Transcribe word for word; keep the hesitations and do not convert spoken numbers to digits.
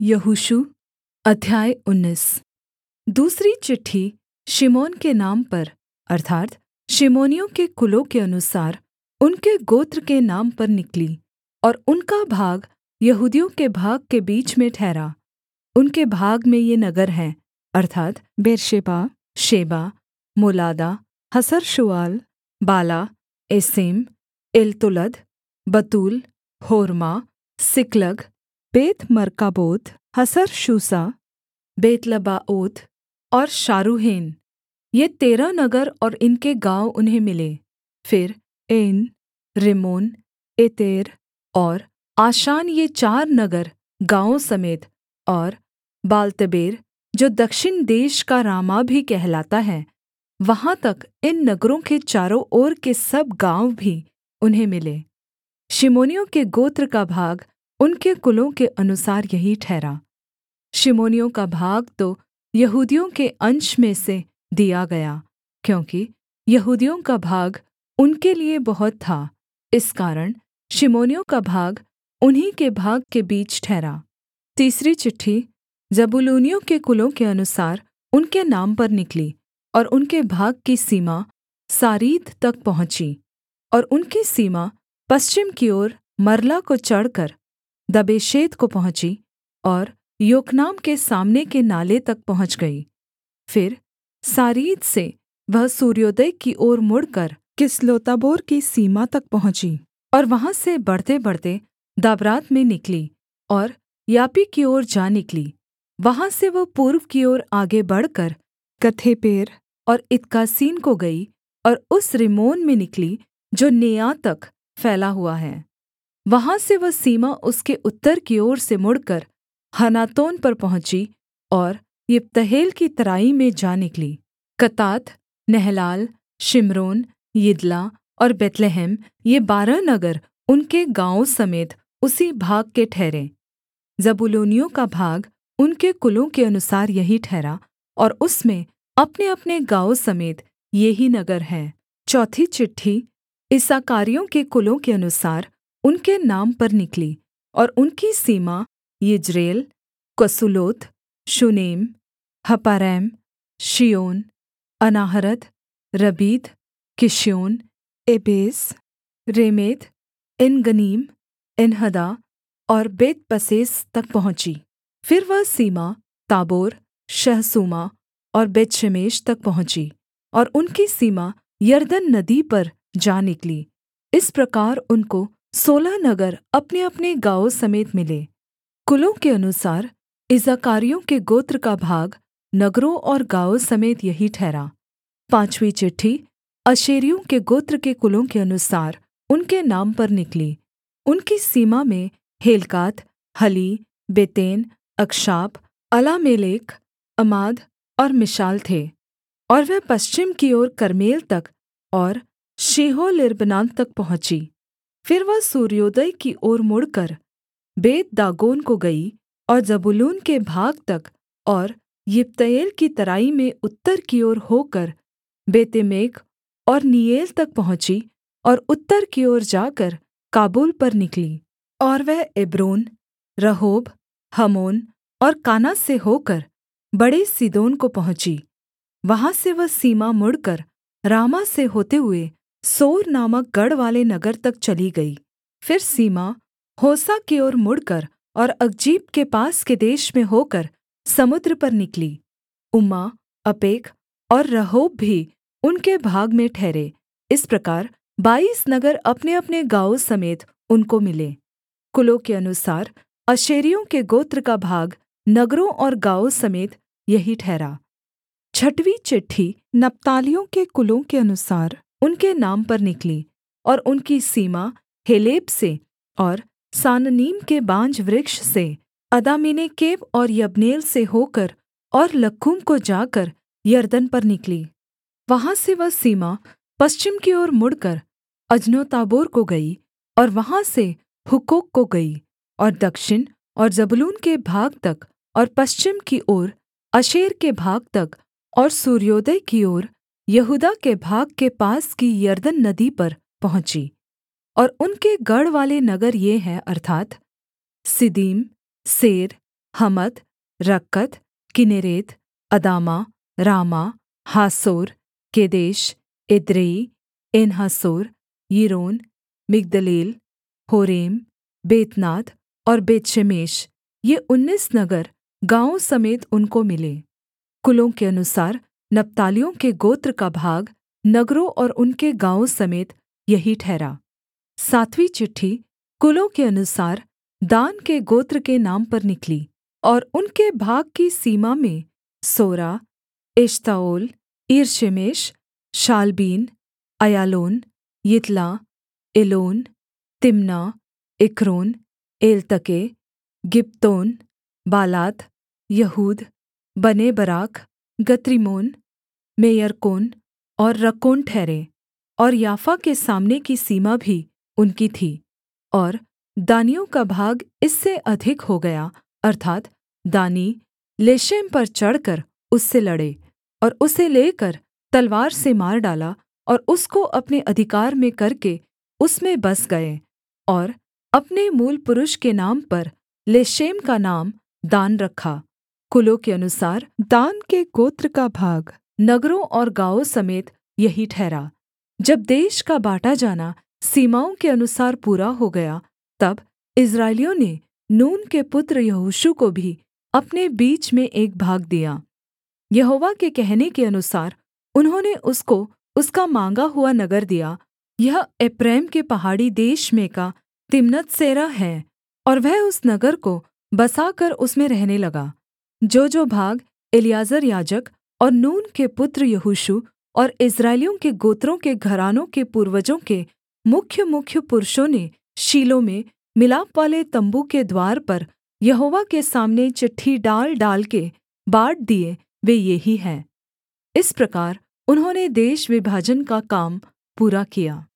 यहोशू अध्याय उन्नीस। दूसरी चिट्ठी शिमोन के नाम पर अर्थात् शिमोनियों के कुलों के अनुसार उनके गोत्र के नाम पर निकली और उनका भाग यहूदियों के भाग के बीच में ठहरा। उनके भाग में ये नगर हैं अर्थात् बेर्शेबा, शेबा, मोलादा, हसर्शूआल, बाला, एसेम, एलतोलद, बतूल, होर्मा, सिकलग, बेतमर्काबोत, हसर्शूसा, बेतलबाओत और शारूहेन। ये तेरह नगर और इनके गाँव उन्हें मिले। फिर एन, रिम्मोन, एतेर और आशान, ये चार नगर गाँवों समेत, और बालत्बेर जो दक्षिण देश का रामाह भी कहलाता है, वहाँ तक इन नगरों के चारों ओर के सब गाँव भी उन्हें मिले। शिमोनियों के गोत्र का भाग उनके कुलों के अनुसार यही ठहरा। शिमोनियों का भाग तो यहूदियों के अंश में से दिया गया, क्योंकि यहूदियों का भाग उनके लिये बहुत था, इस कारण शिमोनियों का भाग उन्हीं के भाग के बीच ठहरा। तीसरी चिट्ठी जबूलूनियों के कुलों के अनुसार उनके नाम पर निकली और उनके भाग की सीमा सारीद तक पहुँची, और उनकी सीमा पश्चिम की ओर मरला को चढ़कर दबेशेत को पहुँची और योकनाम के सामने के नाले तक पहुँच गई। फिर सारीद से वह सूर्योदय की ओर मुड़कर किसलोत्ताबोर की सीमा तक पहुँची, और वहाँ से बढ़तेबढ़ते दाबरात में निकली और यापी की ओर जा निकली। वहाँ से वह पूर्व की ओर आगे बढ़कर कथेपेर और इत्कासीन को गई और उस रिम्मोन में निकली जो नेआ तक फैला हुआ है। वहाँ से वह सीमा उसके उत्तर की ओर से मुड़कर हनातोन पर पहुँची और यिप्तहेल की तराई में जा निकली। कतात, नहलाल, शिम्रोन, यिदला और बैतलहम, ये बारह नगर उनके गाँवों समेत उसी भाग के ठहरे। जबूलूनियों का भाग उनके कुलों के अनुसार यही ठहरा, और उसमें अपनेअपने गाँवों समेत ये ही नगर हैं। चौथी चिट्ठी इस्साकारियों के कुलों के अनुसार उनके नाम पर निकली, और उनकी सीमा यिज्रेल, कसुल्लोत, शूनेम, हपारैम, शियोन, अनाहरत, रबीत, किश्योन, एबेस, रेमेत, एनगनीम, एनहद्दा और बेतपस्सेस तक पहुँची। फिर वह सीमा ताबोर, शहसूमा और बेतशेमेश तक पहुँची, और उनकी सीमा यरदन नदी पर जा निकली। इस प्रकार उनको सोलह नगर अपनेअपने गाँवों समेत मिले। कुलों के अनुसार इस्साकारियों के गोत्र का भाग नगरों और गाँवों समेत यही ठहरा। पाँचवीं चिट्ठी आशेरियों के गोत्र के कुलों के अनुसार उनके नाम पर निकली। उनकी सीमा में हेल्कात, हली, बेतेन, अक्षाप, अलामेलेक, अमाद और मिशाल थे, और वह पश्चिम की ओर कर्मेल तक और शीहो-लिर्बनात तक पहुँची। फिर वह सूर्योदय की ओर मुड़कर बेत दागोन को गई और जबूलून के भाग तक, और यिप्तएल की तराई में उत्तर की ओर होकर बेतेमेक और नीएल तक पहुँची, और उत्तर की ओर जाकर काबुल पर निकली। और वह एब्रोन, रहोब, हमोन और काना से होकर बड़े सीदोन को पहुँची। वहाँ से वह सीमा मुड़कर रामाह से होते हुए सोर नामक गढ़वाले नगर तक चली गई। फिर सीमा होसा की ओर मुड़कर और अकजीब के पास के देश में होकर समुद्र पर निकली। उम्मा, अपेक और रहोब भी उनके भाग में ठहरे। इस प्रकार बाईस नगर अपनेअपने गाँवों समेत उनको मिले। कुलों के अनुसार आशेरियों के गोत्र का भाग नगरों और गाँवों समेत यही ठहरा। छठवीं चिट्ठी नप्तालियों के कुलों के अनुसार उनके नाम पर निकली, और उनकी सीमा हेलेब से और साननीम के बांज वृक्ष से अदामिनेकेब और यब्नेल से होकर और लक्कूम को जाकर यरदन पर निकली। वहाँ से वह सीमा पश्चिम की ओर मुड़कर अजनोताबोर को गई, और वहाँ से हुक्कोक को गई, और दक्षिण और जबूलून के भाग तक, और पश्चिम की ओर आशेर के भाग तक, और सूर्योदय की ओर यहूदा के भाग के पास की यरदन नदी पर पहुँची। और उनके गढ़वाले नगर ये हैं अर्थात् सिदीम, सेर, हमत, रक्कत, किन्नेरेत, अदामा, रामाह, हासोर, केदेश, एद्रेई, एनहासोर, यिरोन, मिगदलेल, होरेम, बेतनात और बेतशेमेश, ये उन्नीस नगर गाँवों समेत उनको मिले। कुलों के अनुसार नप्तालियों के गोत्र का भाग नगरों और उनके गाँवों समेत यही ठहरा। सातवीं चिट्ठी कुलों के अनुसार दान के गोत्र के नाम पर निकली, और उनके भाग की सीमा में सोरा, एश्ताओल, ईरशेमेश, शालबीन, अय्यालोन, यितला, एलोन, तिम्ना, एक्रोन, एलतके, गिब्बतोन, बालात, यहूद, बने बराक, गत्रिम्मोन, मेयर्कोन और रक्कोन ठहरे। और याफा के सामने की सीमा भी उनकी थी। और दानियों का भाग इससे अधिक हो गया, अर्थात् दानी लेशेम पर चढ़कर उससे लड़े और उसे लेकर तलवार से मार डाला और उसको अपने अधिकार में करके उसमें बस गए, और अपने मूलपुरुष के नाम पर लेशेम का नाम दान रखा। कुलों के अनुसार दान के गोत्र का भाग नगरों और गाँवों समेत यही ठहरा। जब देश का बाँटा जाना सीमाओं के अनुसार पूरा हो गया, तब इस्राएलियों ने नून के पुत्र यहोशू को भी अपने बीच में एक भाग दिया। यहोवा के कहने के अनुसार उन्होंने उसको उसका माँगा हुआ नगर दिया। यह एप्रैम के पहाड़ी देश में का तिम्नत्सेरह है, और वह उस नगर को बसाकर उसमें रहने लगा। जो-जो भाग एलीआजर याजक और नून के पुत्र यहोशू और इस्राएलियों के गोत्रों के घरानों के पूर्वजों के मुख्य-मुख्य पुरुषों ने शीलो में मिलापवाले तम्बू के द्वार पर यहोवा के सामने चिट्ठी डाल डाल के बाँट दिए, वे ये ही हैं। इस प्रकार उन्होंने देश विभाजन का काम पूरा किया।